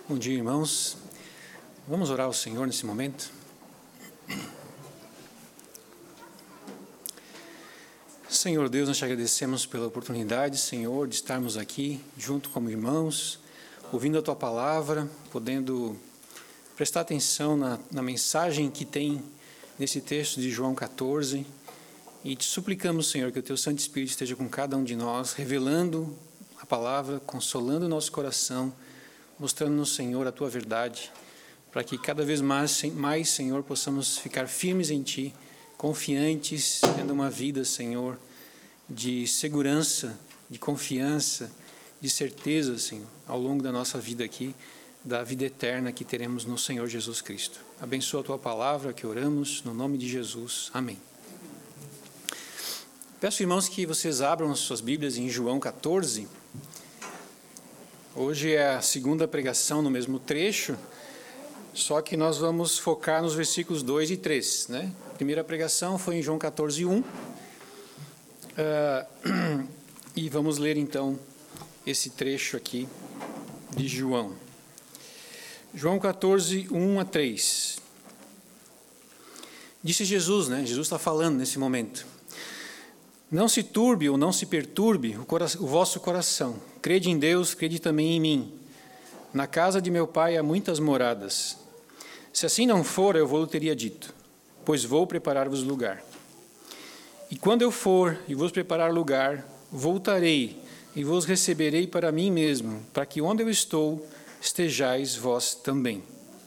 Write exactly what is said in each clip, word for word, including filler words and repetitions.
Bom dia, irmãos. Vamos orar ao Senhor nesse momento. Senhor Deus, nós te agradecemos pela oportunidade, Senhor, de estarmos aqui junto como irmãos, ouvindo a Tua palavra, podendo prestar atenção na, na mensagem que tem nesse texto de João catorze, e te suplicamos, Senhor, que o Teu Santo Espírito esteja com cada um de nós, revelando a palavra, consolando o nosso coração, mostrando-nos, Senhor, a Tua verdade, para que cada vez mais, mais, Senhor, possamos ficar firmes em Ti, confiantes, tendo uma vida, Senhor, de segurança, de confiança, de certeza, Senhor, ao longo da nossa vida aqui, da vida eterna que teremos no Senhor Jesus Cristo. Abençoa a Tua palavra que oramos, no nome de Jesus. Amém. Peço, irmãos, que vocês abram as suas Bíblias em João catorze. Hoje é a segunda pregação no mesmo trecho, só que nós vamos focar nos versículos dois e três. Né? A primeira pregação foi em João catorze, um. Uh, e vamos ler, então, esse trecho aqui de João. João catorze, um a três. Disse Jesus, né? Jesus está falando nesse momento. Não se turbe ou não se perturbe o, cora- o vosso coração. Crede em Deus, crede também em mim. Na casa de meu Pai há muitas moradas. Se assim não for, eu vou teria dito, pois vou preparar-vos lugar. E quando eu for e vos preparar lugar, voltarei e vos receberei para mim mesmo, para que onde eu estou, estejais vós também.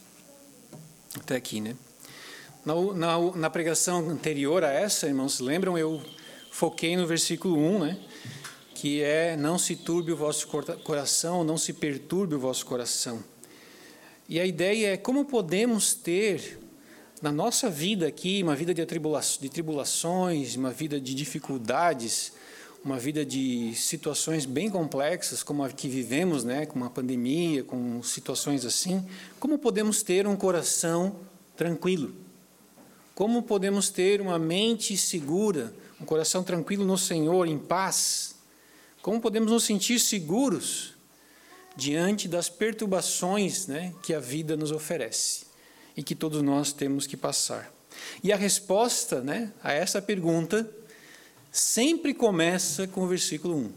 Até aqui, né? Na, na, na pregação anterior a essa, irmãos, lembram, eu foquei no versículo um, né? Que é, não se turbe o vosso coração, não se perturbe o vosso coração. E a ideia é como podemos ter na nossa vida aqui, uma vida de tribulações, uma vida de dificuldades, uma vida de situações bem complexas, como a que vivemos, né, com uma pandemia, com situações assim, como podemos ter um coração tranquilo? Como podemos ter uma mente segura, um coração tranquilo no Senhor, em paz? Como podemos nos sentir seguros diante das perturbações, né, que a vida nos oferece e que todos nós temos que passar? E a resposta, né, a essa pergunta sempre começa com o versículo um.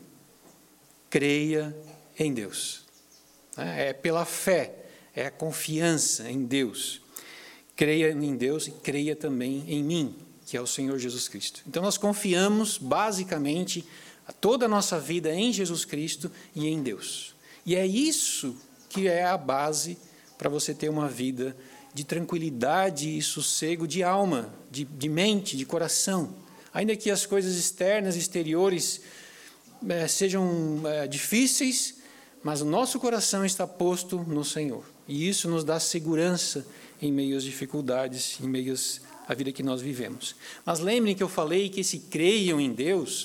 Creia em Deus. É pela fé, é a confiança em Deus. Creia em Deus e creia também em mim, que é o Senhor Jesus Cristo. Então nós confiamos basicamente toda a nossa vida em Jesus Cristo e em Deus. E é isso que é a base para você ter uma vida de tranquilidade e sossego de alma, de, de mente, de coração. Ainda que as coisas externas, exteriores, é, sejam é, difíceis, mas o nosso coração está posto no Senhor. E isso nos dá segurança em meio às dificuldades, em meio à vida que nós vivemos. Mas lembrem que eu falei que se creiam em Deus,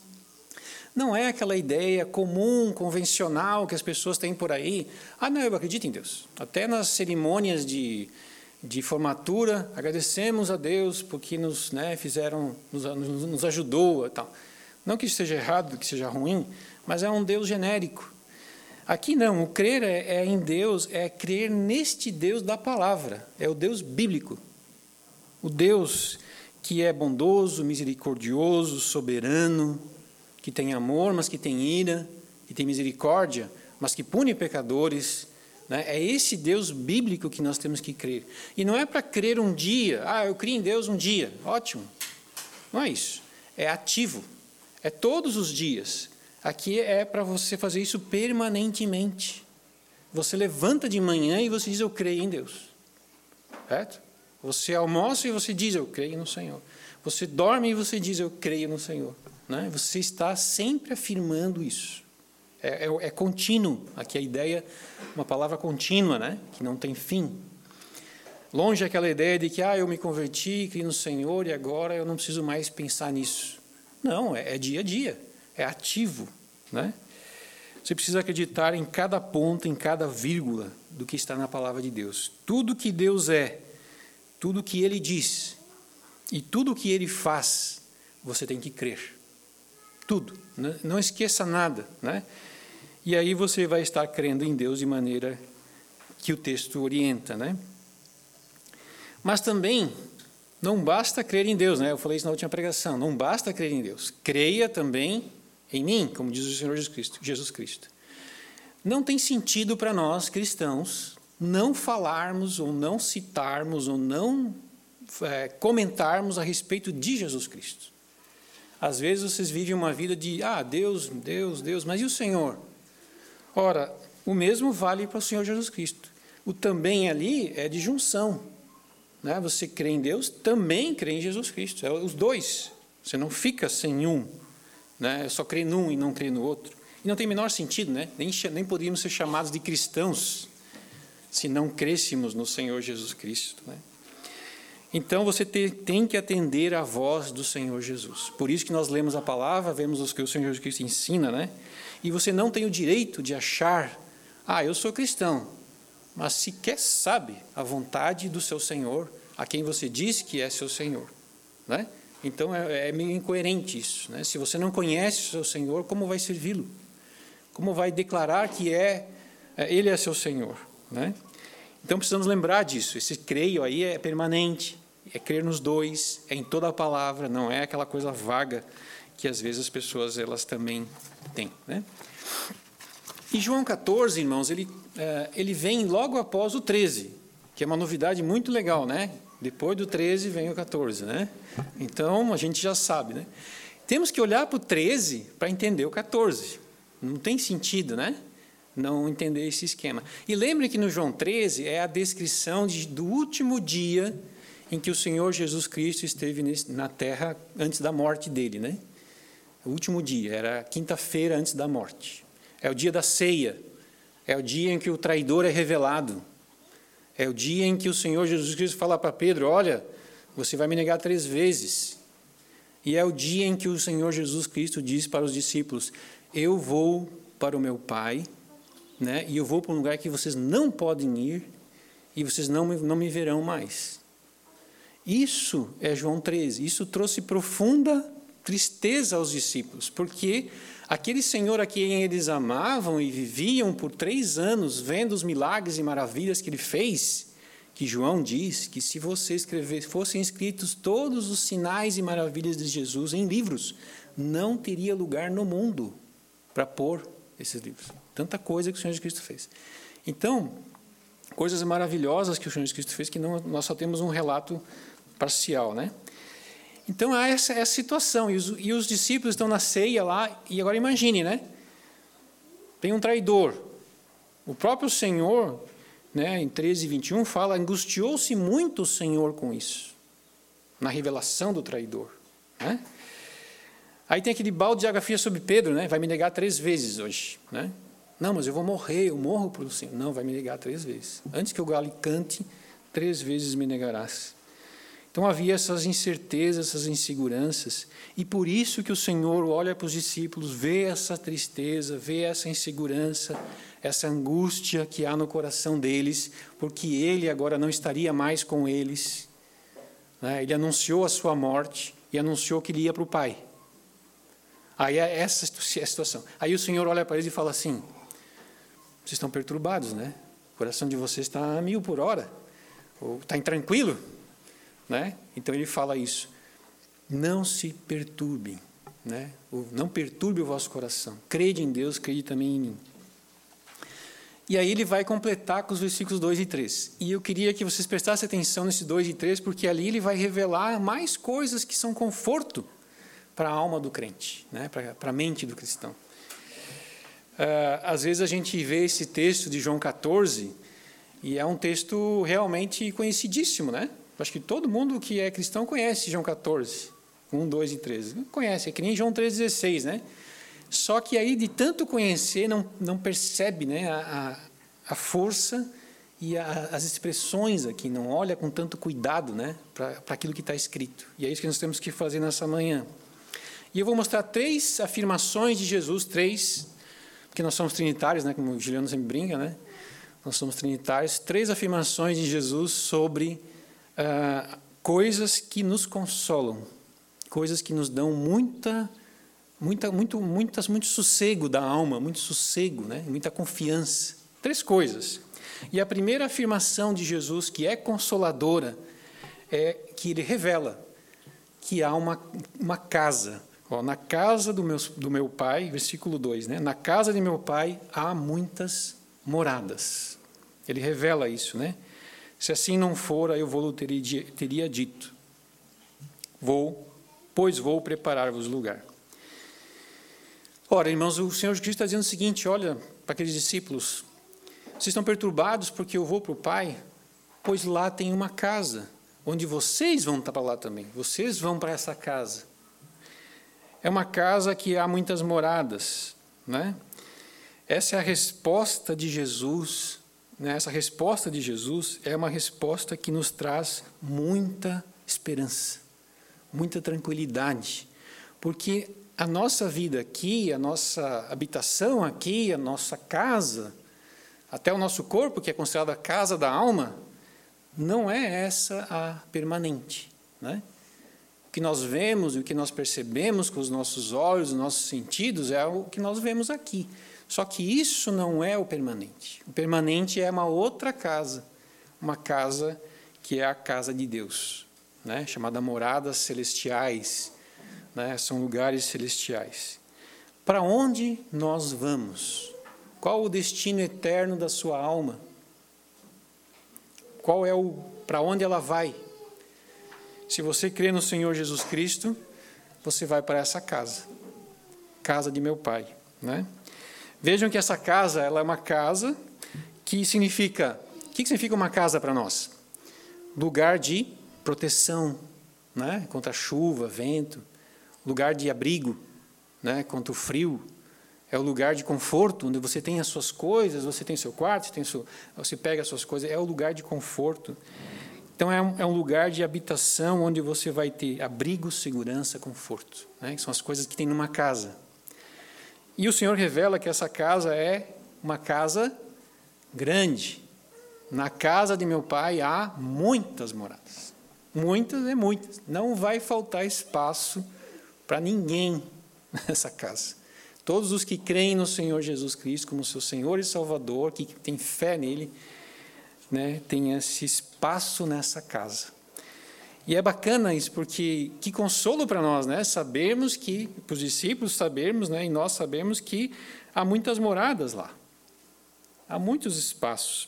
não é aquela ideia comum, convencional que as pessoas têm por aí. Ah, não, eu acredito em Deus. Até nas cerimônias de, de formatura, agradecemos a Deus porque nos, né, fizeram, nos, nos ajudou. Tal. Não que isso seja errado, que seja ruim, mas é um Deus genérico. Aqui não, o crer é, é em Deus, é crer neste Deus da palavra, é o Deus bíblico. O Deus que é bondoso, misericordioso, soberano, que tem amor, mas que tem ira, que tem misericórdia, mas que pune pecadores. Né? É esse Deus bíblico que nós temos que crer. E não é para crer um dia, ah, eu creio em Deus um dia, ótimo. Não é isso. É ativo. É todos os dias. Aqui é para você fazer isso permanentemente. Você levanta de manhã e você diz, eu creio em Deus. Certo? Você almoça e você diz, eu creio no Senhor. Você dorme e você diz, eu creio no Senhor. Né? Você está sempre afirmando isso. É, é, é contínuo. Aqui a ideia, uma palavra contínua, né? Que não tem fim. Longe aquela ideia de que ah, eu me converti, criei no Senhor e agora eu não preciso mais pensar nisso. Não, é, é dia a dia. É ativo. Né? Você precisa acreditar em cada ponto, em cada vírgula do que está na palavra de Deus. Tudo que Deus é, tudo que Ele diz e tudo que Ele faz, você tem que crer. Tudo. Né? Não esqueça nada. Né? E aí você vai estar crendo em Deus de maneira que o texto orienta, né? Mas também não basta crer em Deus, né? Eu falei isso na última pregação. Não basta crer em Deus. Creia também em mim, como diz o Senhor Jesus Cristo. Jesus Cristo. Não tem sentido para nós, cristãos, não falarmos ou não citarmos ou não é, comentarmos a respeito de Jesus Cristo. Às vezes vocês vivem uma vida de, ah, Deus, Deus, Deus, mas e o Senhor? Ora, o mesmo vale para o Senhor Jesus Cristo. O também ali é de junção. Né? Você crê em Deus, também crê em Jesus Cristo. É os dois. Você não fica sem um. Né? Só crê num e não crê no outro. E não tem o menor sentido, né? nem, nem poderíamos ser chamados de cristãos se não crêssemos no Senhor Jesus Cristo. Né? Então, você te, tem que atender à voz do Senhor Jesus. Por isso que nós lemos a palavra, vemos o que o Senhor Jesus Cristo ensina, né? E você não tem o direito de achar, ah, eu sou cristão, mas sequer sabe a vontade do seu Senhor, a quem você diz que é seu Senhor. Né? Então, é, é meio incoerente isso. Né? Se você não conhece o seu Senhor, como vai servi-lo? Como vai declarar que é, Ele é seu Senhor? Né? Então, precisamos lembrar disso. Esse creio aí é permanente. É crer nos dois, é em toda a palavra, não é aquela coisa vaga que às vezes as pessoas elas também têm. Né? E João catorze, irmãos, ele, é, ele vem logo após o treze, que é uma novidade muito legal, né? Depois do treze vem o catorze, né? Então, a gente já sabe, né? Temos que olhar para o treze para entender o catorze. Não tem sentido, né? Não entender esse esquema. E lembre que no João treze é a descrição de, do último dia em que o Senhor Jesus Cristo esteve na terra antes da morte dele, né? O último dia, era a quinta-feira antes da morte. É o dia da ceia, é o dia em que o traidor é revelado, é o dia em que o Senhor Jesus Cristo fala para Pedro, olha, você vai me negar três vezes. E é o dia em que o Senhor Jesus Cristo diz para os discípulos, eu vou para o meu Pai, né? E eu vou para um lugar que vocês não podem ir, e vocês não me, não me verão mais. Isso é João treze, isso trouxe profunda tristeza aos discípulos, porque aquele Senhor a quem eles amavam e viviam por três anos, vendo os milagres e maravilhas que Ele fez, que João diz que se você escrever, fossem escritos todos os sinais e maravilhas de Jesus em livros, não teria lugar no mundo para pôr esses livros. Tanta coisa que o Senhor Jesus Cristo fez. Então, coisas maravilhosas que o Senhor Jesus Cristo fez, que não, nós só temos um relato parcial, né? Então, há essa, essa situação, e os, e os discípulos estão na ceia lá, e agora imagine, né? Tem um traidor. O próprio Senhor, né, em treze, vinte e um, fala, angustiou-se muito o Senhor com isso, na revelação do traidor, né? Aí tem aquele balde de água fria sobre Pedro, né? Vai me negar três vezes hoje, né? Não, mas eu vou morrer, eu morro por você. Não, vai me negar três vezes. Antes que o galo cante, três vezes me negarás. Então havia essas incertezas, essas inseguranças, e por isso que o Senhor olha para os discípulos, vê essa tristeza, vê essa insegurança, essa angústia que há no coração deles, porque Ele agora não estaria mais com eles. Né? Ele anunciou a sua morte e anunciou que Ele ia para o Pai. Aí é essa a situação. Aí o Senhor olha para eles e fala assim, vocês estão perturbados, né? O coração de vocês está a mil por hora, ou está intranquilo. Né? Então ele fala isso, não se perturbem, né? Não perturbe o vosso coração, crede em Deus, crede também em mim. E aí ele vai completar com os versículos dois e três, e eu queria que vocês prestassem atenção nesses dois e três, porque ali ele vai revelar mais coisas que são conforto para a alma do crente, né? para, para a mente do cristão. Uh, às vezes a gente vê esse texto de João catorze, e é um texto realmente conhecidíssimo, né? Acho que todo mundo que é cristão conhece João catorze, um, dois e treze. Conhece, é que nem João treze, dezesseis, né? Só que aí, de tanto conhecer, não, não percebe, né, a, a força e a, as expressões aqui, não olha com tanto cuidado, né, para aquilo que está escrito. E é isso que nós temos que fazer nessa manhã. E eu vou mostrar três afirmações de Jesus, três, porque nós somos trinitários, né, como o Juliano sempre brinca, né? Nós somos trinitários, três afirmações de Jesus sobre Uh, coisas que nos consolam, coisas que nos dão muita, muita, muito, muitas, muito sossego da alma, muito sossego, né? Muita confiança. Três coisas. E a primeira afirmação de Jesus, que é consoladora, é que ele revela que há uma, uma casa. Ó, na casa do meu, do meu pai, versículo dois, né? Na casa de meu pai há muitas moradas. Ele revela isso, né? Se assim não fora, eu vou teria, teria dito. Vou, pois vou preparar-vos lugar. Ora, irmãos, o Senhor Jesus Cristo está dizendo o seguinte, olha, para aqueles discípulos, vocês estão perturbados porque eu vou para o Pai? Pois lá tem uma casa, onde vocês vão para lá também. Vocês vão para essa casa. É uma casa que há muitas moradas, né? Essa é a resposta de Jesus, né? Essa resposta de Jesus é uma resposta que nos traz muita esperança, muita tranquilidade, porque a nossa vida aqui, a nossa habitação aqui, a nossa casa, até o nosso corpo, que é considerado a casa da alma, não é essa a permanente, né? O que nós vemos e o que nós percebemos com os nossos olhos, os nossos sentidos, é o que nós vemos aqui. Só que isso não é o permanente. O permanente é uma outra casa, uma casa que é a casa de Deus, né? Chamada moradas celestiais, né? São lugares celestiais. Para onde nós vamos? Qual o destino eterno da sua alma? Qual é o para onde ela vai? Se você crê no Senhor Jesus Cristo, você vai para essa casa, casa de meu Pai, né? Vejam que essa casa, ela é uma casa que significa, o que significa uma casa para nós? Lugar de proteção, né? Contra chuva, vento, lugar de abrigo, né? Contra o frio. É o lugar de conforto, onde você tem as suas coisas, você tem seu quarto, você, tem seu, você pega as suas coisas, é o lugar de conforto. Então, é um, é um lugar de habitação onde você vai ter abrigo, segurança, conforto, né? Que são as coisas que tem numa casa. E o Senhor revela que essa casa é uma casa grande. Na casa de meu Pai há muitas moradas. Muitas é muitas. Não vai faltar espaço para ninguém nessa casa. Todos os que creem no Senhor Jesus Cristo como seu Senhor e Salvador, que têm fé nele, né, tem esse espaço nessa casa. E é bacana isso, porque que consolo para nós, né? Sabermos que, para os discípulos sabermos, né, e nós sabemos que há muitas moradas lá. Há muitos espaços.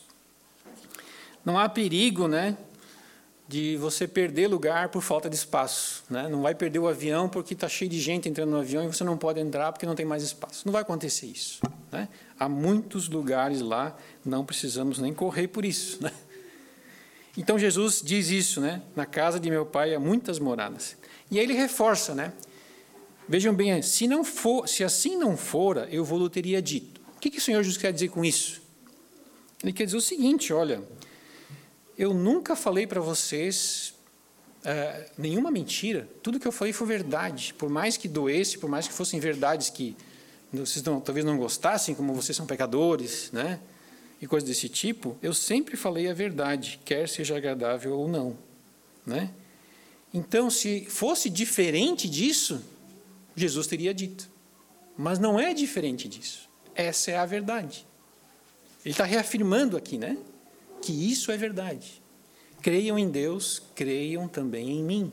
Não há perigo, né, de você perder lugar por falta de espaço, né? Não vai perder o avião porque está cheio de gente entrando no avião e você não pode entrar porque não tem mais espaço. Não vai acontecer isso, né? Há muitos lugares lá, não precisamos nem correr por isso, né? Então Jesus diz isso, né? Na casa de meu Pai há muitas moradas. E aí ele reforça, né? Vejam bem, se não for, se assim não fora, eu vou teria dito. O que, que o Senhor Jesus quer dizer com isso? Ele quer dizer o seguinte, olha, eu nunca falei para vocês uh, nenhuma mentira. Tudo que eu falei foi verdade. Por mais que doesse, por mais que fossem verdades que vocês não, talvez não gostassem, como vocês são pecadores, né? E coisas desse tipo, eu sempre falei a verdade, quer seja agradável ou não, né? Então, se fosse diferente disso, Jesus teria dito. Mas não é diferente disso. Essa é a verdade. Ele está reafirmando aqui, né? Que isso é verdade. Creiam em Deus, creiam também em mim.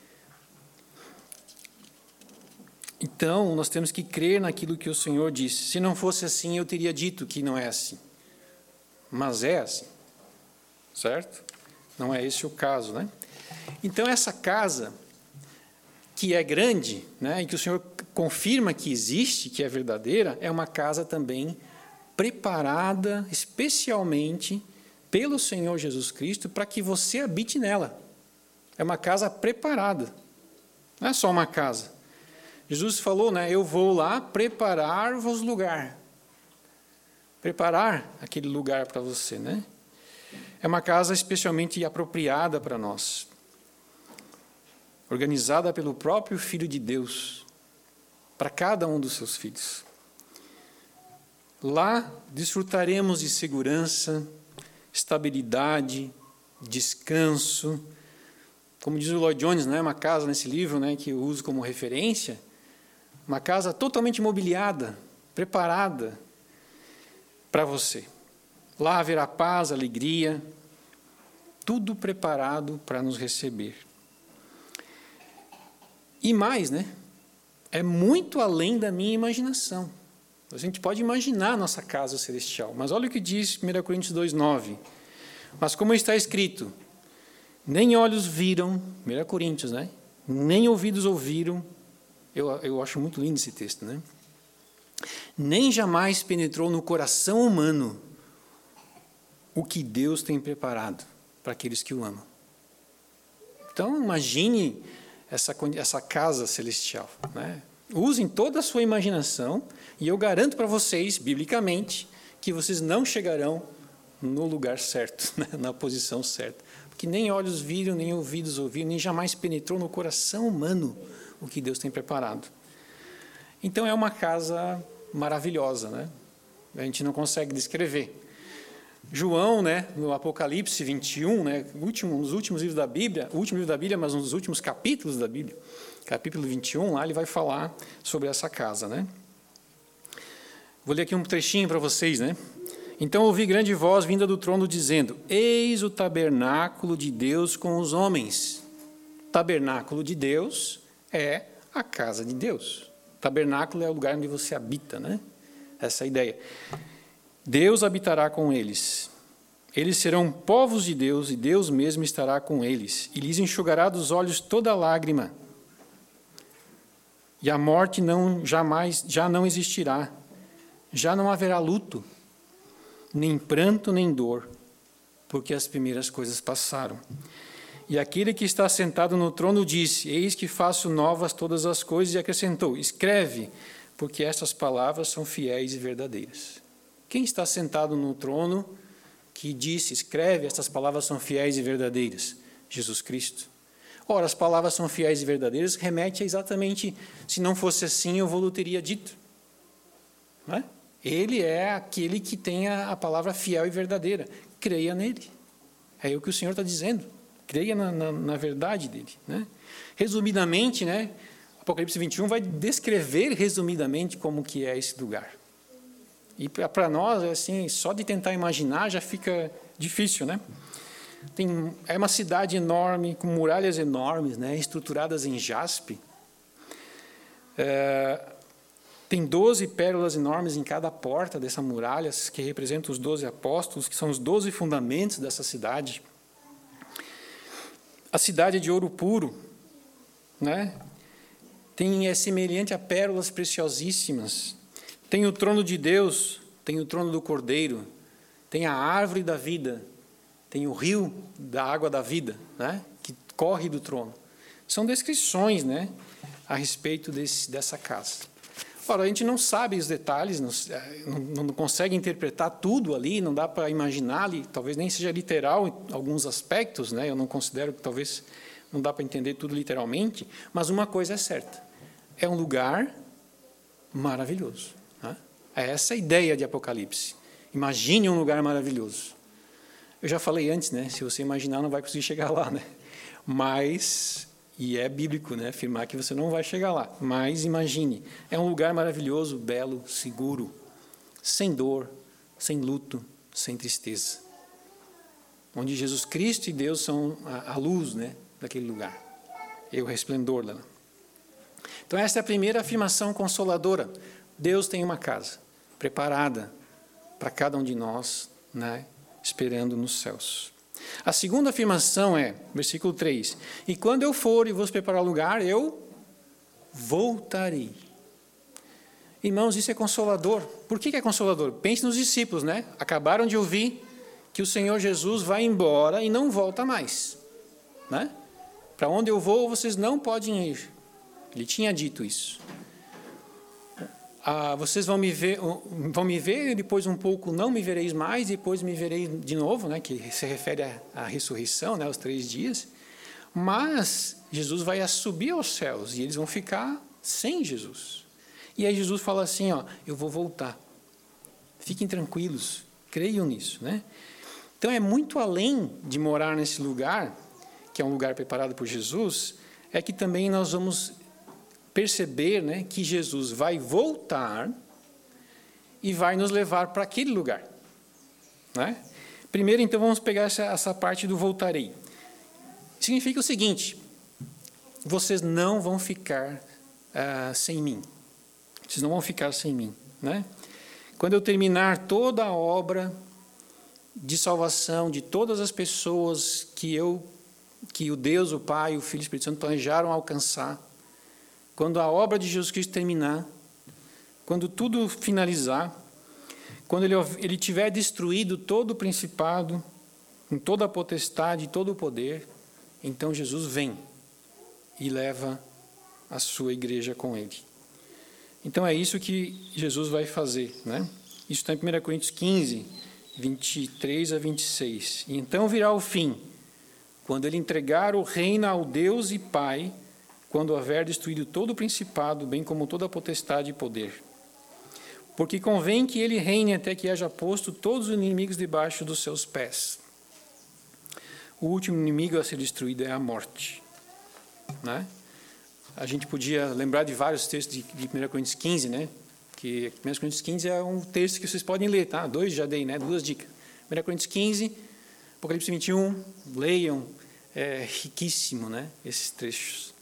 Então, nós temos que crer naquilo que o Senhor disse. Se não fosse assim, eu teria dito que não é assim. Mas é assim, certo? Não é esse o caso, né? Então, essa casa, que é grande, né, e que o Senhor confirma que existe, que é verdadeira, é uma casa também preparada especialmente pelo Senhor Jesus Cristo para que você habite nela. É uma casa preparada. Não é só uma casa. Jesus falou, né, eu vou lá preparar-vos lugar. Preparar aquele lugar para você, né? É uma casa especialmente apropriada para nós. Organizada pelo próprio Filho de Deus, para cada um dos seus filhos. Lá desfrutaremos de segurança, estabilidade, descanso. Como diz o Lloyd Jones, né, uma casa nesse livro, né, que eu uso como referência, uma casa totalmente mobiliada, preparada para você. Lá haverá paz, alegria, tudo preparado para nos receber. E mais, né? É muito além da minha imaginação. A gente pode imaginar a nossa casa celestial, mas olha o que diz primeira Coríntios dois, nove. Mas como está escrito, nem olhos viram, primeira Coríntios, né? Nem ouvidos ouviram, eu, eu acho muito lindo esse texto, né? Nem jamais penetrou no coração humano o que Deus tem preparado para aqueles que o amam. Então, imagine essa, essa casa celestial, né? Usem toda a sua imaginação e eu garanto para vocês, biblicamente, que vocês não chegarão no lugar certo, né? Na posição certa. Porque nem olhos viram, nem ouvidos ouviram, nem jamais penetrou no coração humano o que Deus tem preparado. Então, é uma casa maravilhosa, né? A gente não consegue descrever. João, né, no Apocalipse vinte e um, né, último, nos últimos livros da Bíblia, o último livro da Bíblia, mas um dos últimos capítulos da Bíblia, capítulo vinte e um, lá ele vai falar sobre essa casa, né? Vou ler aqui um trechinho para vocês, né? Então ouvi grande voz vinda do trono dizendo: eis o tabernáculo de Deus com os homens. Tabernáculo de Deus é a casa de Deus. Tabernáculo é o lugar onde você habita, né? Essa é a ideia. Deus habitará com eles. Eles serão povos de Deus e Deus mesmo estará com eles. E lhes enxugará dos olhos toda lágrima. E a morte não jamais já não existirá. Já não haverá luto, nem pranto, nem dor, porque as primeiras coisas passaram. E aquele que está sentado no trono disse: eis que faço novas todas as coisas, e acrescentou: escreve, porque estas palavras são fiéis e verdadeiras. Quem está sentado no trono que disse: escreve, estas palavras são fiéis e verdadeiras? Jesus Cristo. Ora, as palavras são fiéis e verdadeiras, remete a exatamente, se não fosse assim, eu vou teria dito. Não é? Ele é aquele que tem a, a palavra fiel e verdadeira. Creia nele. É o que o Senhor está dizendo. Creia na, na, na verdade dele. Né? Resumidamente, né, Apocalipse vinte e um vai descrever resumidamente como que é esse lugar. E para nós, assim, só de tentar imaginar já fica difícil, né? Tem, é uma cidade enorme, com muralhas enormes, né, estruturadas em jaspe. É, tem doze pérolas enormes em cada porta dessa muralha, que representam os doze apóstolos, que são os doze fundamentos dessa cidade. A cidade é de ouro puro, né? Tem, é semelhante a pérolas preciosíssimas. Tem o trono de Deus, tem o trono do Cordeiro, tem a árvore da vida, tem o rio da água da vida, né, que corre do trono. São descrições, né, a respeito desse, dessa casa. Ora, a gente não sabe os detalhes, não, não, não consegue interpretar tudo ali, não dá para imaginar ali, talvez nem seja literal em alguns aspectos, né, eu não considero que talvez não dá para entender tudo literalmente, mas uma coisa é certa, é um lugar maravilhoso. É essa a ideia de Apocalipse. Imagine um lugar maravilhoso. Eu já falei antes, né? Se você imaginar, não vai conseguir chegar lá, né? Mas, e é bíblico, né? Afirmar que você não vai chegar lá. Mas imagine, é um lugar maravilhoso, belo, seguro, sem dor, sem luto, sem tristeza. Onde Jesus Cristo e Deus são a, a luz, né? Daquele lugar. E o resplendor dela. Então, essa é a primeira afirmação consoladora. Deus tem uma casa preparada para cada um de nós, né, esperando nos céus. A segunda afirmação é, versículo três, e quando eu for e vos preparar lugar, eu voltarei. Irmãos, isso é consolador. Por que é consolador? Pense nos discípulos, né? Acabaram de ouvir que o Senhor Jesus vai embora e não volta mais. Né? Para onde eu vou, vocês não podem ir. Ele tinha dito isso. Ah, vocês vão me ver, vão me ver, depois um pouco não me vereis mais, depois me verei de novo, né, que se refere à, à ressurreição, né, aos três dias. Mas Jesus vai subir aos céus e eles vão ficar sem Jesus. E aí Jesus fala assim, ó, eu vou voltar. Fiquem tranquilos, creiam nisso, né? Então é muito além de morar nesse lugar, que é um lugar preparado por Jesus, é que também nós vamos perceber, né, que Jesus vai voltar e vai nos levar para aquele lugar. né? Primeiro, então, vamos pegar essa, essa parte do voltarei. Significa o seguinte: vocês não vão ficar uh, sem mim. Vocês não vão ficar sem mim, né? Quando eu terminar toda a obra de salvação de todas as pessoas que eu, que o Deus, o Pai, o Filho e o Espírito Santo planejaram alcançar, quando a obra de Jesus Cristo terminar, quando tudo finalizar, quando ele, ele tiver destruído todo o principado, com toda a potestade, todo o poder, então Jesus vem e leva a sua igreja com ele. Então é isso que Jesus vai fazer, né? Isso está em primeira Coríntios quinze, vinte e três a vinte e seis. E então virá o fim, quando ele entregar o reino ao Deus e Pai, quando houver destruído todo o principado, bem como toda a potestade e poder. Porque convém que ele reine até que haja posto todos os inimigos debaixo dos seus pés. O último inimigo a ser destruído é a morte, né? A gente podia lembrar de vários textos de, de primeira Coríntios quinze, né? Que primeira Coríntios quinze é um texto que vocês podem ler, tá? Dois já dei, né? Duas dicas. primeira Coríntios quinze, Apocalipse vinte e um, leiam, é riquíssimo, né? Esses trechos.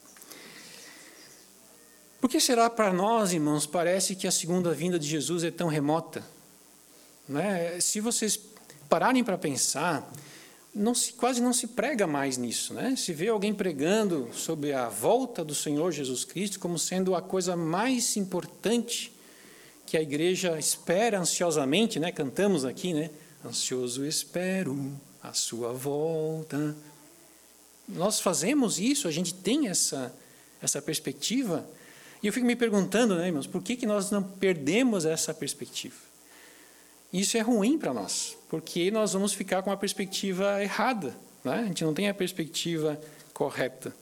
Por que será para nós, irmãos, parece que a segunda vinda de Jesus é tão remota? Né? Se vocês pararem para pensar, não se, quase não se prega mais nisso, né? Se vê alguém pregando sobre a volta do Senhor Jesus Cristo como sendo a coisa mais importante que a igreja espera ansiosamente, né? Cantamos aqui, né? Ansioso espero a sua volta. Nós fazemos isso, a gente tem essa, essa perspectiva, e eu fico me perguntando, né, irmãos, por que, que nós não perdemos essa perspectiva? Isso é ruim para nós, porque nós vamos ficar com a perspectiva errada, né? A gente não tem a perspectiva correta.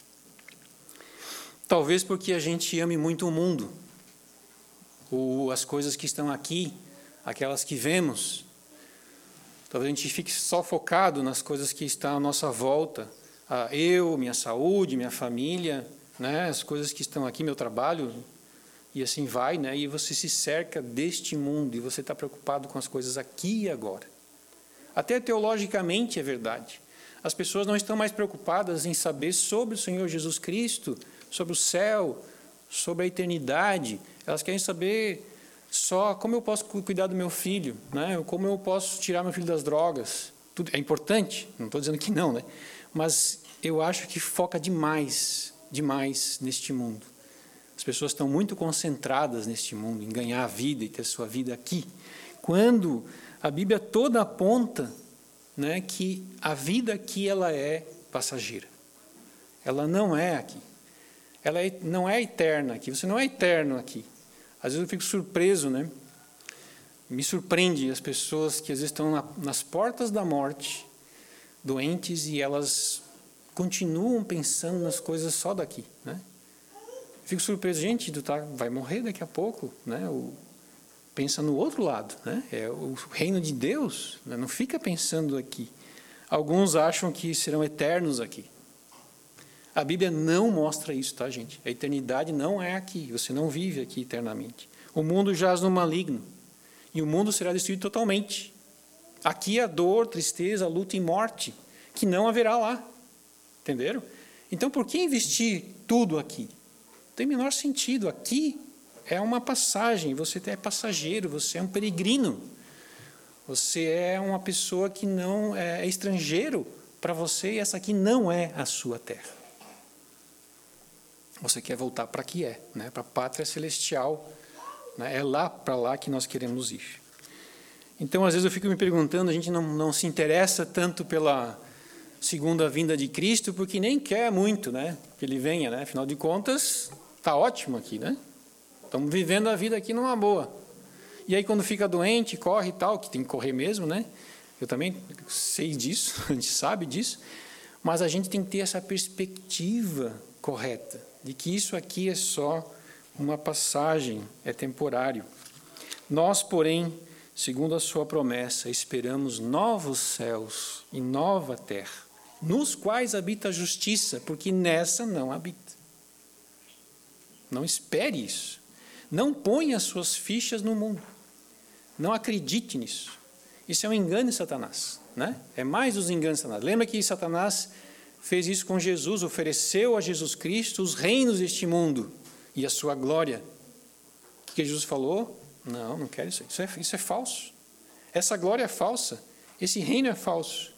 Talvez porque a gente ame muito o mundo, ou as coisas que estão aqui, aquelas que vemos. Talvez a gente fique só focado nas coisas que estão à nossa volta. Ah, eu, minha saúde, minha família, né? As coisas que estão aqui, meu trabalho. E assim vai, né? E você se cerca deste mundo e você está preocupado com as coisas aqui e agora. Até teologicamente é verdade. As pessoas não estão mais preocupadas em saber sobre o Senhor Jesus Cristo, sobre o céu, sobre a eternidade. Elas querem saber só como eu posso cuidar do meu filho, né? Como eu posso tirar meu filho das drogas. Tudo é importante, não estou dizendo que não, né? Mas eu acho que foca demais, demais neste mundo. As pessoas estão muito concentradas neste mundo, em ganhar a vida e ter sua vida aqui, quando a Bíblia toda aponta, né, que a vida aqui ela é passageira. Ela não é aqui. Ela é, não é eterna aqui. Você não é eterno aqui. Às vezes eu fico surpreso, né? Me surpreende as pessoas que às vezes estão na, nas portas da morte, doentes, e elas continuam pensando nas coisas só daqui, né? Fico surpreso, gente, tu tá, vai morrer daqui a pouco, né? O, pensa no outro lado, né? É o reino de Deus, né? Não fica pensando aqui. Alguns acham que serão eternos aqui. A Bíblia não mostra isso, tá, gente? A eternidade não é aqui, você não vive aqui eternamente. O mundo jaz no maligno, e o mundo será destruído totalmente. Aqui há dor, tristeza, luta e morte, que não haverá lá. Entenderam? Então, por que investir tudo aqui? Tem menor sentido. Aqui é uma passagem, você é passageiro, você é um peregrino. Você é uma pessoa que não é estrangeiro para você, e essa aqui não é a sua terra. Você quer voltar para que é, né? Para a pátria celestial, né? É lá para lá que nós queremos ir. Então, às vezes eu fico me perguntando, a gente não, não se interessa tanto pela segunda vinda de Cristo, porque nem quer muito, né, que ele venha, né? Afinal de contas, está ótimo aqui, né? Estamos vivendo a vida aqui numa boa. E aí, quando fica doente, corre e tal, que tem que correr mesmo, né? Eu também sei disso, a gente sabe disso, mas a gente tem que ter essa perspectiva correta, de que isso aqui é só uma passagem, é temporário. Nós, porém, segundo a sua promessa, esperamos novos céus e nova terra, nos quais habita a justiça, porque nessa não habita. Não espere isso. Não ponha as suas fichas no mundo. Não acredite nisso. Isso é um engano de Satanás, né? É mais os enganos de Satanás. Lembra que Satanás fez isso com Jesus, ofereceu a Jesus Cristo os reinos deste mundo e a sua glória. O que Jesus falou? Não, não quero isso. Isso é, isso é falso. Essa glória é falsa. Esse reino é falso.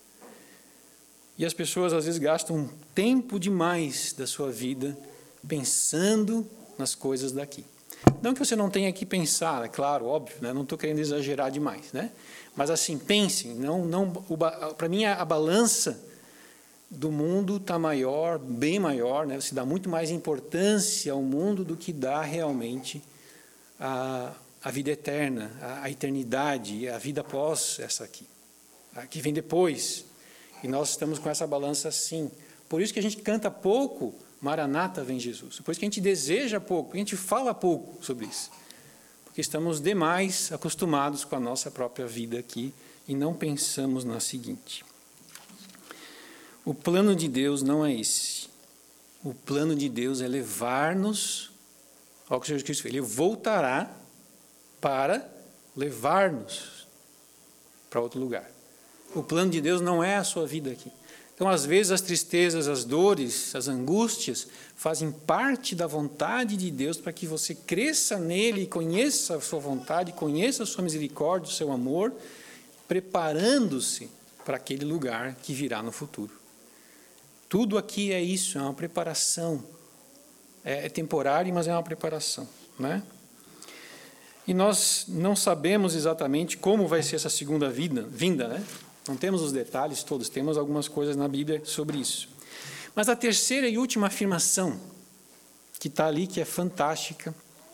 E as pessoas às vezes gastam tempo demais da sua vida pensando nas coisas daqui. Não que você não tenha que pensar, é claro, óbvio, né? Não estou querendo exagerar demais, né? Mas assim, pensem, não, não, para mim a, a balança do mundo está maior, bem maior, né? Você dá muito mais importância ao mundo do que dá realmente a, a vida eterna, a, a eternidade, a vida após essa aqui, a que vem depois. E nós estamos com essa balança assim. Por isso que a gente canta pouco, Maranata, vem Jesus. Por isso que a gente deseja pouco, a gente fala pouco sobre isso. Porque estamos demais acostumados com a nossa própria vida aqui e não pensamos na seguinte. O plano de Deus não é esse. O plano de Deus é levar-nos ao que Jesus Cristo fez. Ele voltará para levar-nos para outro lugar. O plano de Deus não é a sua vida aqui. Então, às vezes, as tristezas, as dores, as angústias fazem parte da vontade de Deus para que você cresça nele, conheça a sua vontade, conheça a sua misericórdia, o seu amor, preparando-se para aquele lugar que virá no futuro. Tudo aqui é isso, é uma preparação. É, é temporário, mas é uma preparação, né? E nós não sabemos exatamente como vai ser essa segunda vida, vinda, né? Não temos os detalhes todos, temos algumas coisas na Bíblia sobre isso. Mas a terceira e última afirmação, que está ali, que é fantástica,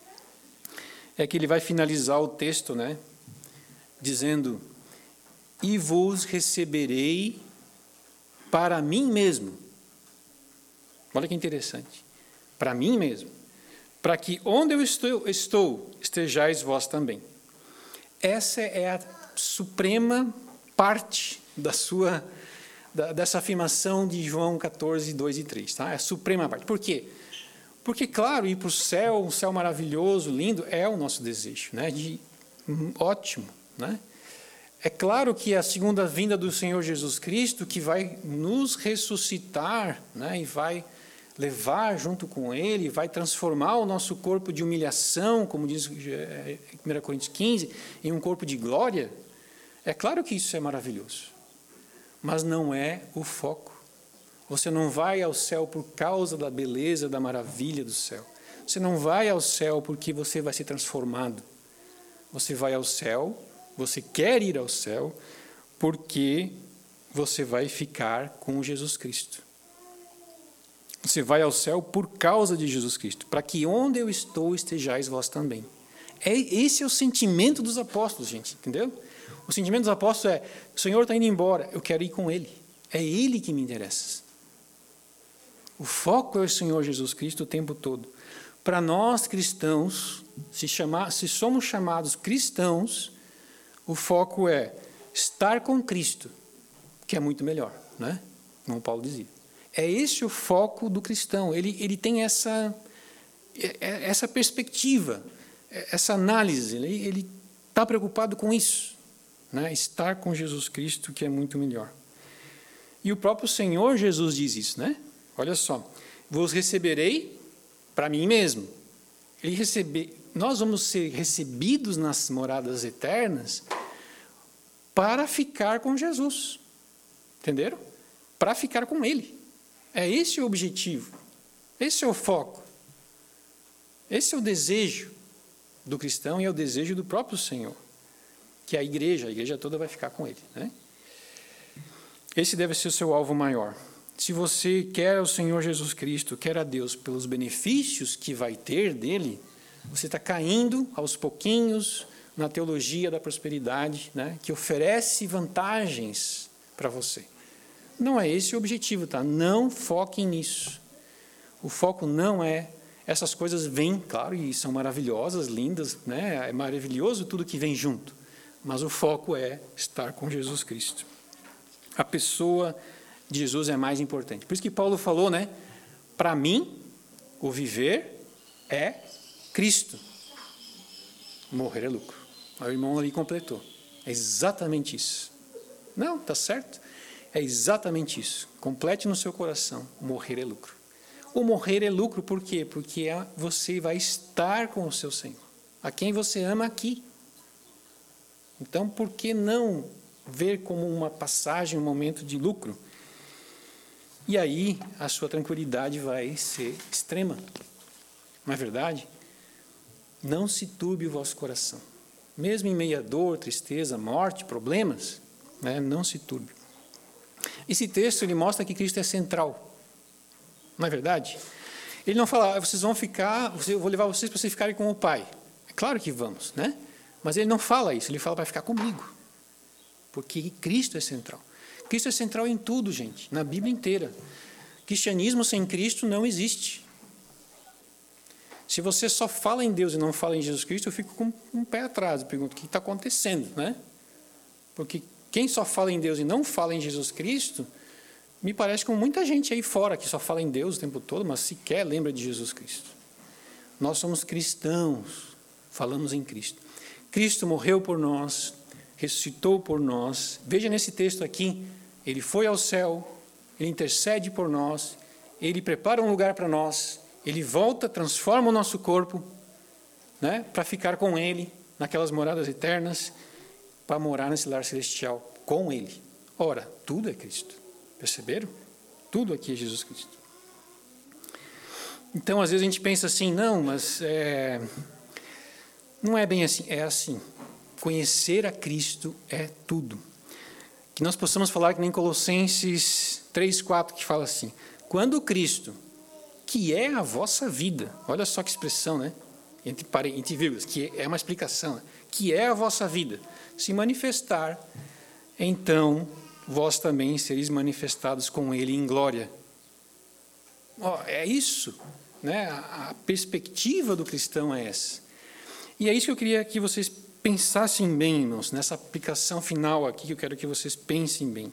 é que ele vai finalizar o texto, né? Dizendo, e vos receberei para mim mesmo. Olha que interessante. Para mim mesmo. Para que onde eu estou, estou, estejais vós também. Essa é a suprema parte da sua, da, dessa afirmação de João catorze, dois e três. Tá? É a suprema parte. Por quê? Porque, claro, ir para o céu, um céu maravilhoso, lindo, é o nosso desejo. Né? De, ótimo. Né? É claro que a segunda vinda do Senhor Jesus Cristo, que vai nos ressuscitar, né? E vai levar junto com Ele, vai transformar o nosso corpo de humilhação, como diz em primeira Coríntios quinze, em um corpo de glória. É claro que isso é maravilhoso, mas não é o foco. Você não vai ao céu por causa da beleza, da maravilha do céu. Você não vai ao céu porque você vai ser transformado. Você vai ao céu, você quer ir ao céu, porque você vai ficar com Jesus Cristo. Você vai ao céu por causa de Jesus Cristo, para que onde eu estou estejais vós também. É, esse é o sentimento dos apóstolos, gente, entendeu? O sentimento dos apóstolos é, o Senhor está indo embora, eu quero ir com Ele. É Ele que me interessa. O foco é o Senhor Jesus Cristo o tempo todo. Para nós cristãos, se, chamar, se somos chamados cristãos, o foco é estar com Cristo, que é muito melhor, né? Como Paulo dizia. É esse o foco do cristão. Ele, ele tem essa, essa perspectiva, essa análise. Ele está preocupado com isso, né? Estar com Jesus Cristo, que é muito melhor. E o próprio Senhor Jesus diz isso, né? Olha só, vos receberei para mim mesmo. Ele recebe, nós vamos ser recebidos nas moradas eternas para ficar com Jesus. Entenderam? Para ficar com Ele. É esse o objetivo. Esse é o foco. Esse é o desejo do cristão e é o desejo do próprio Senhor. Que a igreja, a igreja toda vai ficar com Ele, né? Esse deve ser o seu alvo maior. Se você quer o Senhor Jesus Cristo, quer a Deus pelos benefícios que vai ter dele, você está caindo aos pouquinhos na teologia da prosperidade, né, que oferece vantagens para você. Não é esse o objetivo, tá? Não foquem nisso. O foco não é... Essas coisas vêm, claro, e são maravilhosas, lindas, né? É maravilhoso tudo que vem junto. Mas o foco é estar com Jesus Cristo. A pessoa de Jesus é mais importante. Por isso que Paulo falou, né? Para mim, o viver é Cristo. Morrer é lucro. O irmão ali completou. É exatamente isso. Não, está certo? É exatamente isso. Complete no seu coração, morrer é lucro. O morrer é lucro por quê? Porque você vai estar com o seu Senhor, a quem você ama aqui. Então, por que não ver como uma passagem, um momento de lucro? E aí, a sua tranquilidade vai ser extrema. Não é verdade? Não se turbe o vosso coração. Mesmo em meio a dor, tristeza, morte, problemas, né, não se turbe. Esse texto ele mostra que Cristo é central. Não é verdade? Ele não fala, vocês vão ficar, eu vou levar vocês para vocês ficarem com o Pai. É claro que vamos, né? Mas ele não fala isso, ele fala para ficar comigo. Porque Cristo é central. Cristo é central em tudo, gente, na Bíblia inteira. Cristianismo sem Cristo não existe. Se você só fala em Deus e não fala em Jesus Cristo, eu fico com um pé atrás. Eu pergunto, o que está acontecendo, né? Porque quem só fala em Deus e não fala em Jesus Cristo, me parece com muita gente aí fora que só fala em Deus o tempo todo, mas sequer lembra de Jesus Cristo. Nós somos cristãos, falamos em Cristo. Cristo morreu por nós, ressuscitou por nós. Veja nesse texto aqui, ele foi ao céu, ele intercede por nós, ele prepara um lugar para nós, ele volta, transforma o nosso corpo, né, para ficar com ele, naquelas moradas eternas, para morar nesse lar celestial com ele. Ora, tudo é Cristo. Perceberam? Tudo aqui é Jesus Cristo. Então, às vezes a gente pensa assim, não, mas é, não é bem assim. É assim. Conhecer a Cristo é tudo. Que nós possamos falar que nem Colossenses três, quatro, que fala assim, quando Cristo, que é a vossa vida, olha só que expressão, né? Entre, entre vírgulas, que é uma explicação, né? Que é a vossa vida, se manifestar, então vós também sereis manifestados com ele em glória. Oh, é isso, né? A, a perspectiva do cristão é essa. E é isso que eu queria que vocês pensassem bem, irmãos, nessa aplicação final aqui, que eu quero que vocês pensem bem.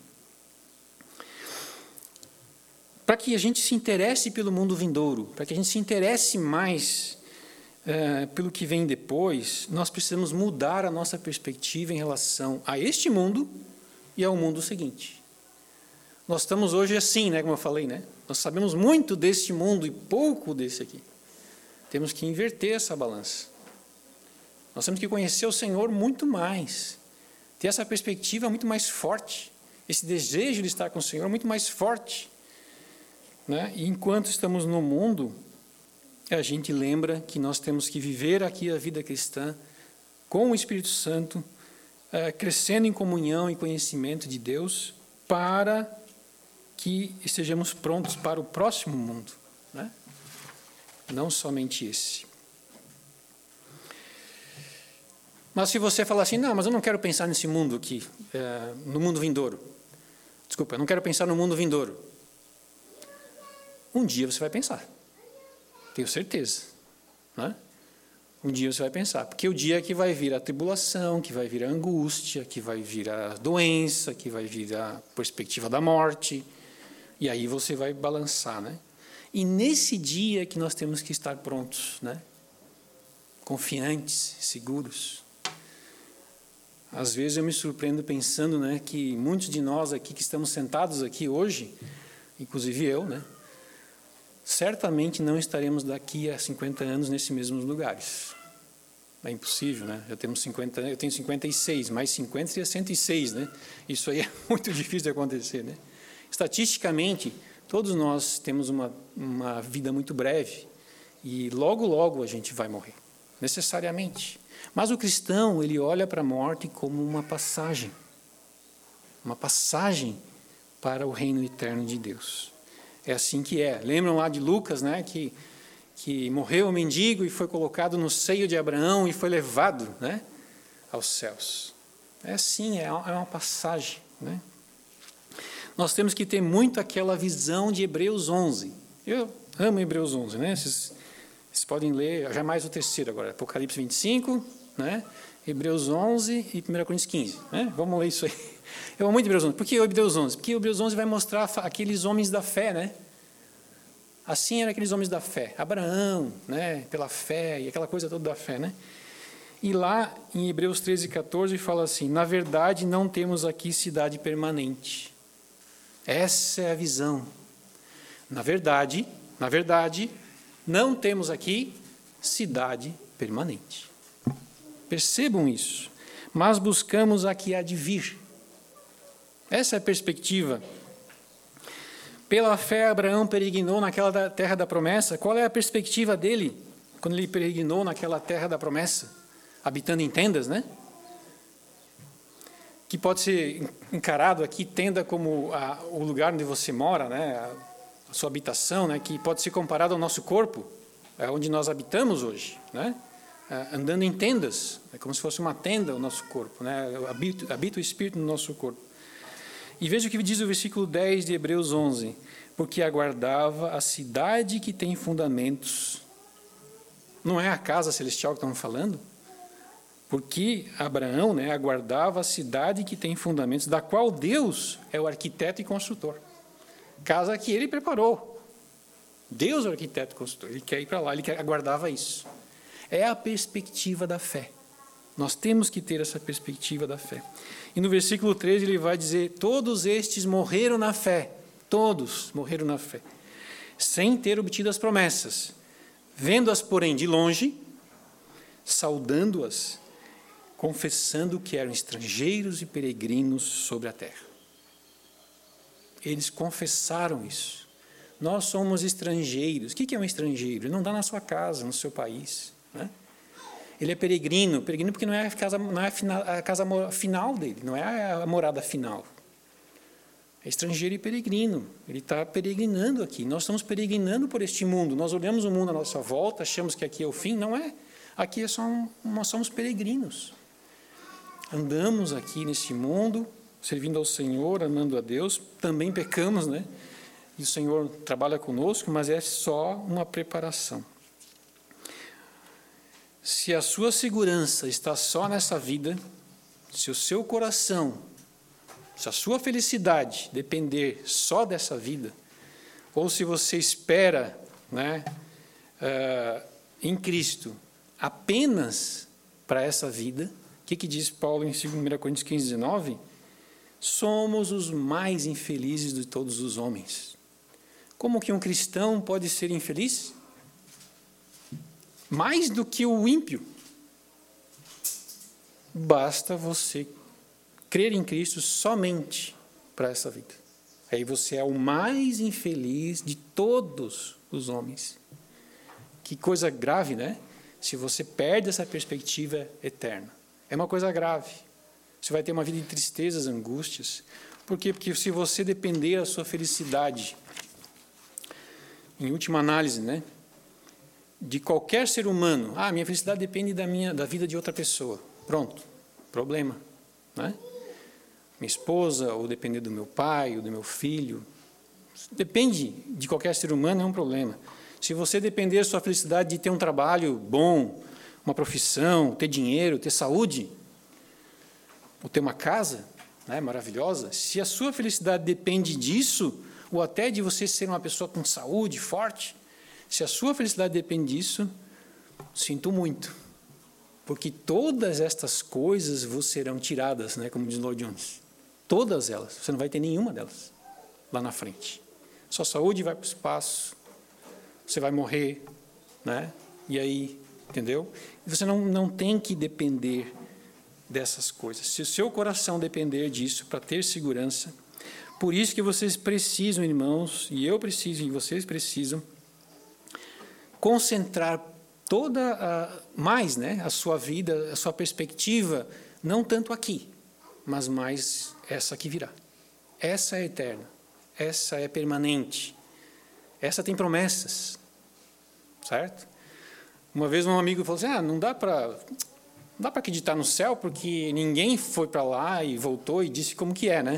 Para que a gente se interesse pelo mundo vindouro, para que a gente se interesse mais é, pelo que vem depois, nós precisamos mudar a nossa perspectiva em relação a este mundo e ao mundo seguinte. Nós estamos hoje assim, né, como eu falei, né? Nós sabemos muito deste mundo e pouco desse aqui. Temos que inverter essa balança. Nós temos que conhecer o Senhor muito mais, ter essa perspectiva muito mais forte, esse desejo de estar com o Senhor muito mais forte. Né? E enquanto estamos no mundo, a gente lembra que nós temos que viver aqui a vida cristã com o Espírito Santo, é, crescendo em comunhão e conhecimento de Deus, para que estejamos prontos para o próximo mundo, né? Não somente esse. Mas se você falar assim, não, mas eu não quero pensar nesse mundo aqui, é, no mundo vindouro. Desculpa, eu não quero pensar no mundo vindouro. Um dia você vai pensar, tenho certeza, né? Um dia você vai pensar, porque o dia que vai vir a tribulação, que vai vir a angústia, que vai vir a doença, que vai vir a perspectiva da morte, e aí você vai balançar, né? E nesse dia que nós temos que estar prontos, né? Confiantes, seguros. Às vezes eu me surpreendo pensando, né, que muitos de nós aqui que estamos sentados aqui hoje, inclusive eu, né, certamente não estaremos daqui a cinquenta anos nesses mesmos lugares. É impossível, né? Já temos cinquenta, eu tenho cinquenta e seis, mais cinquenta seria cento e seis, né? Isso aí é muito difícil de acontecer, né? Estatisticamente, todos nós temos uma, uma vida muito breve e logo, logo a gente vai morrer, necessariamente. Mas o cristão, ele olha para a morte como uma passagem, uma passagem para o reino eterno de Deus. É assim que é. Lembram lá de Lucas, né, que, que morreu o mendigo e foi colocado no seio de Abraão e foi levado, né, aos céus. É assim, é uma passagem, né? Nós temos que ter muito aquela visão de Hebreus onze. Eu amo Hebreus onze, né? Vocês, vocês podem ler, já mais o terceiro agora, Apocalipse vinte e cinco, né? Hebreus onze e primeira Coríntios quinze, né? Vamos ler isso aí. Eu amo muito Hebreus onze. Por que Hebreus onze? Porque Hebreus onze vai mostrar aqueles homens da fé, né? Assim eram aqueles homens da fé. Abraão, né? Pela fé e aquela coisa toda da fé, né? E lá em Hebreus treze, quatorze, fala assim: na verdade, não temos aqui cidade permanente. Essa é a visão. Na verdade, na verdade, não temos aqui cidade permanente. Percebam isso. Mas buscamos a que há de vir. Essa é a perspectiva. Pela fé, Abraão peregrinou naquela terra da promessa. Qual é a perspectiva dele quando ele peregrinou naquela terra da promessa? Habitando em tendas, né? Que pode ser encarado aqui, tenda, como a, o lugar onde você mora, né? A, a sua habitação, né? Que pode ser comparado ao nosso corpo, é onde nós habitamos hoje, né? É, andando em tendas, é como se fosse uma tenda o nosso corpo, né? Habita, habita o Espírito no nosso corpo. E veja o que diz o versículo dez de Hebreus onze: porque aguardava a cidade que tem fundamentos. Não é a casa celestial que estamos falando? Porque Abraão, né, aguardava a cidade que tem fundamentos, da qual Deus é o arquiteto e construtor. Casa que ele preparou. Deus é o arquiteto e construtor. Ele quer ir para lá, ele quer, aguardava isso. É a perspectiva da fé. Nós temos que ter essa perspectiva da fé. E no versículo treze ele vai dizer: todos estes morreram na fé. Todos morreram na fé, sem ter obtido as promessas, vendo-as, porém, de longe, saudando-as, confessando que eram estrangeiros e peregrinos sobre a terra. Eles confessaram isso. Nós somos estrangeiros. O que é um estrangeiro? Ele não está na sua casa, no seu país, né? Ele é peregrino. Peregrino porque não é a casa, não é a casa final dele, não é a morada final. É estrangeiro e peregrino. Ele está peregrinando aqui. Nós estamos peregrinando por este mundo. Nós olhamos o mundo à nossa volta, achamos que aqui é o fim. Não é. Aqui é só um, nós somos peregrinos. Andamos aqui neste mundo, servindo ao Senhor, amando a Deus. Também pecamos, né? E o Senhor trabalha conosco, mas é só uma preparação. Se a sua segurança está só nessa vida, se o seu coração, se a sua felicidade depender só dessa vida, ou se você espera, né, uh, em Cristo apenas para essa vida, o que, que diz Paulo em primeira Coríntios quinze, dezenove? Somos os mais infelizes de todos os homens. Como que um cristão pode ser infeliz? Mais do que o ímpio. Basta você crer em Cristo somente para essa vida. Aí você é o mais infeliz de todos os homens. Que coisa grave, né? Se você perde essa perspectiva eterna. É uma coisa grave. Você vai ter uma vida de tristezas, angústias. Por quê? Porque se você depender da sua felicidade, em última análise, né, de qualquer ser humano, ah, minha felicidade depende da, minha, da vida de outra pessoa. Pronto, problema, né? Minha esposa, ou depender do meu pai, ou do meu filho. Depende de qualquer ser humano, é um problema. Se você depender da sua felicidade de ter um trabalho bom, uma profissão, ter dinheiro, ter saúde, ou ter uma casa, né, maravilhosa, se a sua felicidade depende disso, ou até de você ser uma pessoa com saúde forte, se a sua felicidade depende disso, sinto muito, porque todas estas coisas vos serão tiradas, né, como diz Lloyd Jones. Todas elas, você não vai ter nenhuma delas lá na frente. Sua saúde vai para o espaço, você vai morrer, né? E aí, entendeu? Você não, não tem que depender dessas coisas. Se o seu coração depender disso para ter segurança, por isso que vocês precisam, irmãos, e eu preciso, e vocês precisam, concentrar toda a, mais, né, a sua vida, a sua perspectiva, não tanto aqui, mas mais essa que virá. Essa é eterna, essa é permanente, essa tem promessas, certo? Uma vez um amigo falou assim, ah, não dá para não dá para acreditar no céu, porque ninguém foi para lá e voltou e disse como que é, né?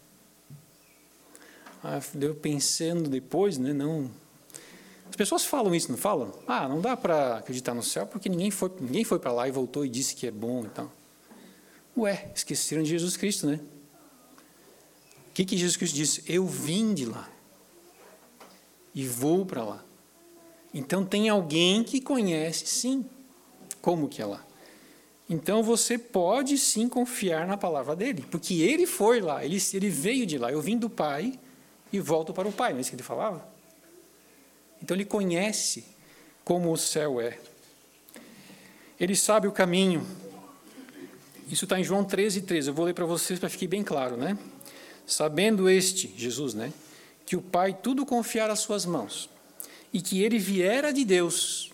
Ah, eu pensando depois, né, não... As pessoas falam isso, não falam? Ah, não dá para acreditar no céu, porque ninguém foi, ninguém foi para lá e voltou e disse que é bom e tal. Ué, esqueceram de Jesus Cristo, né? O que, que Jesus Cristo disse? Eu vim de lá e vou para lá. Então tem alguém que conhece, sim, como que é lá. Então você pode sim confiar na palavra dele, porque ele foi lá, ele, ele veio de lá. Eu vim do Pai e volto para o Pai, não é isso que ele falava? Então ele conhece como o céu é. Ele sabe o caminho. Isso está em João treze, treze. Eu vou ler para vocês para ficar bem claro, né? Sabendo este, Jesus, né? Que o Pai tudo confiara às suas mãos, e que ele viera de Deus,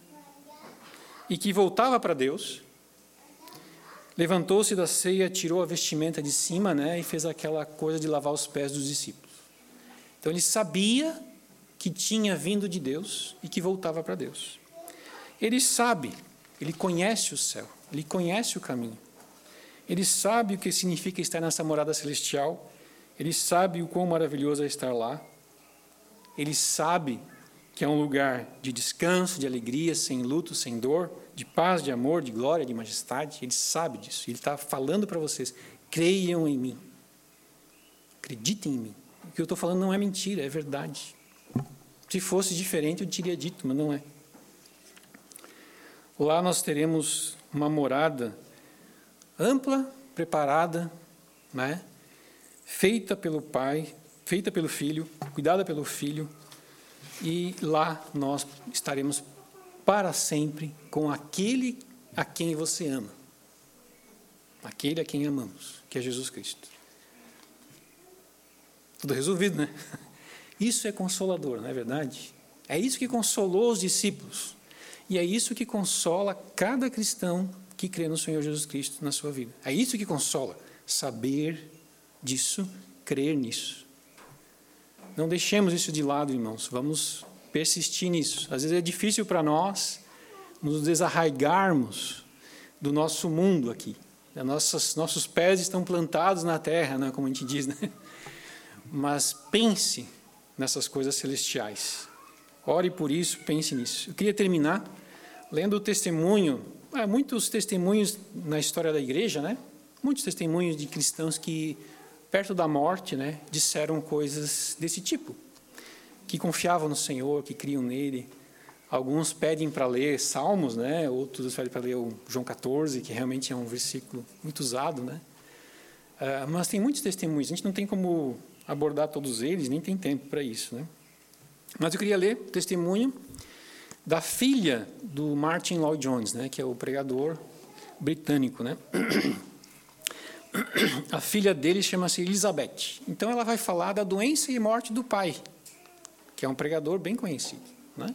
e que voltava para Deus, levantou-se da ceia, tirou a vestimenta de cima, né? E fez aquela coisa de lavar os pés dos discípulos. Então ele sabia que tinha vindo de Deus e que voltava para Deus. Ele sabe, ele conhece o céu, ele conhece o caminho. Ele sabe o que significa estar nessa morada celestial. Ele sabe o quão maravilhoso é estar lá. Ele sabe que é um lugar de descanso, de alegria, sem luto, sem dor, de paz, de amor, de glória, de majestade. Ele sabe disso. Ele está falando para vocês, creiam em mim. Acreditem em mim. O que eu estou falando não é mentira, é verdade. Se fosse diferente, eu teria dito, mas não é. Lá nós teremos uma morada ampla, preparada, né? Feita pelo Pai, feita pelo Filho, cuidada pelo Filho, e lá nós estaremos para sempre com aquele a quem você ama, aquele a quem amamos, que é Jesus Cristo. Tudo resolvido, né? Isso é consolador, não é verdade? É isso que consolou os discípulos, e é isso que consola cada cristão que crê no Senhor Jesus Cristo na sua vida. É isso que consola, saber disso, crer nisso. Não deixemos isso de lado, irmãos, vamos persistir nisso. Às vezes é difícil para nós nos desarraigarmos do nosso mundo aqui. Nossas, nossos pés estão plantados na terra, né, como a gente diz, né? Mas pense nessas coisas celestiais. Ore por isso, pense nisso. Eu queria terminar lendo o testemunho. Há muitos testemunhos na história da igreja, né? Muitos testemunhos de cristãos que, perto da morte, né, disseram coisas desse tipo, que confiavam no Senhor, que criam nele. Alguns pedem para ler Salmos, né? Outros pedem para ler o João quatorze, que realmente é um versículo muito usado, né? Uh, mas tem muitos testemunhos, a gente não tem como abordar todos eles, nem tem tempo para isso, né? Mas eu queria ler o testemunho da filha do Martin Lloyd Jones, né, que é o pregador britânico, né? A filha dele chama-se Elizabeth. Então ela vai falar da doença e morte do pai, que é um pregador bem conhecido, né?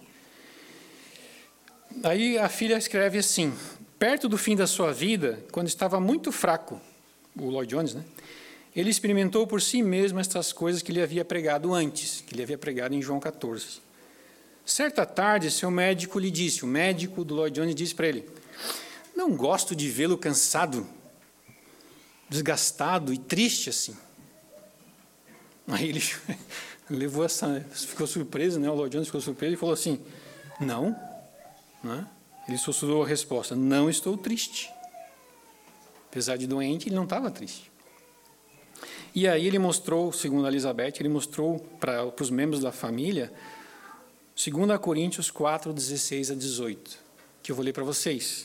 Aí a filha escreve assim: perto do fim da sua vida, quando estava muito fraco, o Lloyd Jones, né, ele experimentou por si mesmo estas coisas que ele havia pregado antes, que ele havia pregado em João quatorze. Certa tarde, seu médico lhe disse, o médico do Lloyd Jones disse para ele: não gosto de vê-lo cansado, desgastado e triste assim. Aí ele levou essa, ficou surpreso, né? O Lloyd Jones ficou surpreso e falou assim: não, né? Ele sussurrou a resposta: não estou triste. Apesar de doente, ele não estava triste. E aí ele mostrou, segundo a Elizabeth, ele mostrou para, para os membros da família, dois Coríntios quatro, dezesseis a dezoito, que eu vou ler para vocês.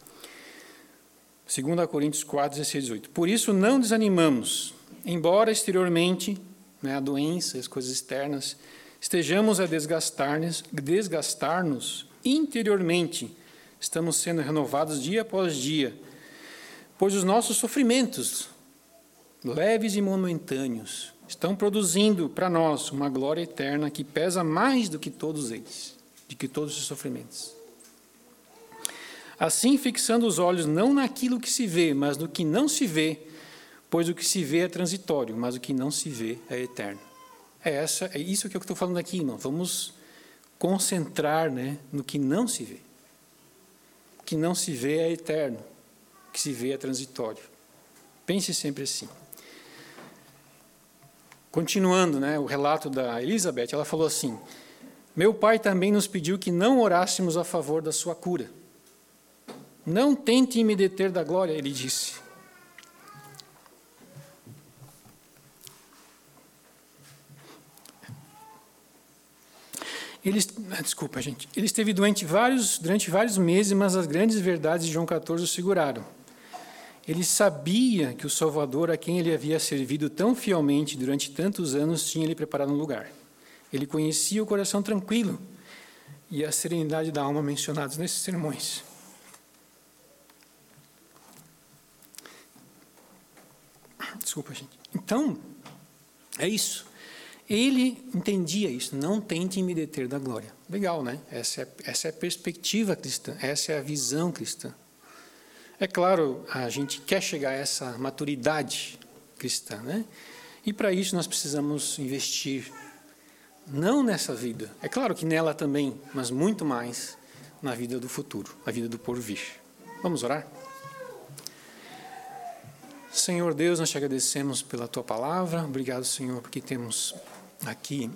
dois Coríntios quatro, dezesseis a dezoito. Por isso não desanimamos, embora exteriormente, né, a doença, as coisas externas, estejamos a desgastar-nos, desgastar-nos interiormente, estamos sendo renovados dia após dia, pois os nossos sofrimentos, leves e momentâneos, estão produzindo para nós uma glória eterna que pesa mais do que todos eles, de que todos os sofrimentos. Assim, fixando os olhos não naquilo que se vê, mas no que não se vê, pois o que se vê é transitório, mas o que não se vê é eterno. É, essa, é isso que eu estou falando aqui, irmão. Vamos concentrar, né, no que não se vê. O que não se vê é eterno, o que se vê é transitório. Pense sempre assim. Continuando, né, o relato da Elizabeth, ela falou assim: meu pai também nos pediu que não orássemos a favor da sua cura. Não tente me deter da glória, ele disse. Ele, desculpa, gente. Ele esteve doente vários, durante vários meses, mas as grandes verdades de João quatorze o seguraram. Ele sabia que o Salvador, a quem ele havia servido tão fielmente durante tantos anos, tinha lhe preparado um lugar. Ele conhecia o coração tranquilo e a serenidade da alma mencionados nesses sermões. Desculpa, gente. Então, é isso. Ele entendia isso. Não tentem me deter da glória. Legal, né? Essa é, essa é a perspectiva cristã. Essa é a visão cristã. É claro, a gente quer chegar a essa maturidade cristã, né? E para isso nós precisamos investir, não nessa vida, é claro que nela também, mas muito mais na vida do futuro, na vida do porvir. Vamos orar? Senhor Deus, nós te agradecemos pela tua palavra. Obrigado, Senhor, porque temos aqui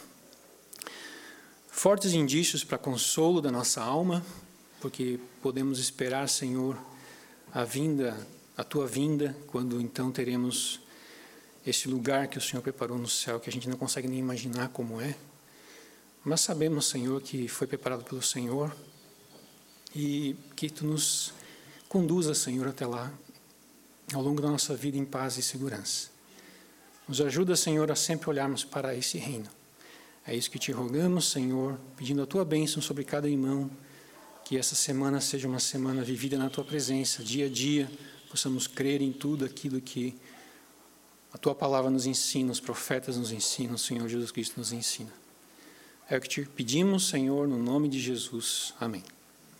fortes indícios para consolo da nossa alma, porque podemos esperar, Senhor, a vinda, a tua vinda, quando então teremos esse lugar que o Senhor preparou no céu, que a gente não consegue nem imaginar como é. Mas sabemos, Senhor, que foi preparado pelo Senhor e que tu nos conduza, Senhor, até lá, ao longo da nossa vida em paz e segurança. Nos ajuda, Senhor, a sempre olharmos para esse reino. É isso que te rogamos, Senhor, pedindo a tua bênção sobre cada irmão, que essa semana seja uma semana vivida na tua presença, dia a dia, possamos crer em tudo aquilo que a tua palavra nos ensina, os profetas nos ensinam, o Senhor Jesus Cristo nos ensina. É o que te pedimos, Senhor, no nome de Jesus. Amém.